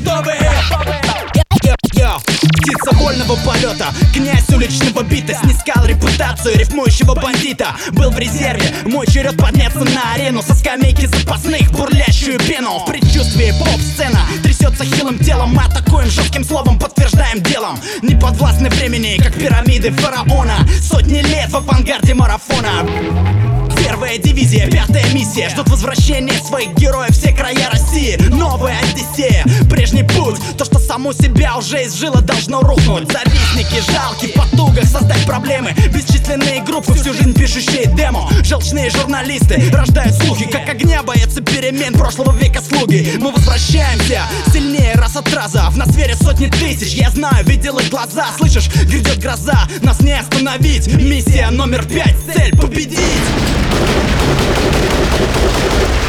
готовы? Птица вольного полета, князь уличного бита, снискал репутацию рифмующего бандита. Был в резерве, мой черед подняться на арену, со скамейки запасных бурлящую пену. В предчувствии поп-сцена трясется хилым телом, мы атакуем жестким словом, подтверждаем делом. Не подвластны времени, как пирамиды фараона, сотни лет в авангарде марафона. Первая дивизия, пятая миссия, ждут возвращения своих героев все края России. Новая Одиссея, прежний путь, то, что саму себя уже изжило, должно рухнуть. Завистники жалки в потугах создать проблемы, бесчисленные группы, всю жизнь пишущие демо. Желчные журналисты рождают слухи, как огня боятся перемен прошлого века слуги. Мы возвращаемся сильнее раз от раза, в нас верят сотни тысяч, я знаю, видел их глаза. Слышишь, грядет гроза, нас не остановить. Миссия номер 5, цель победить.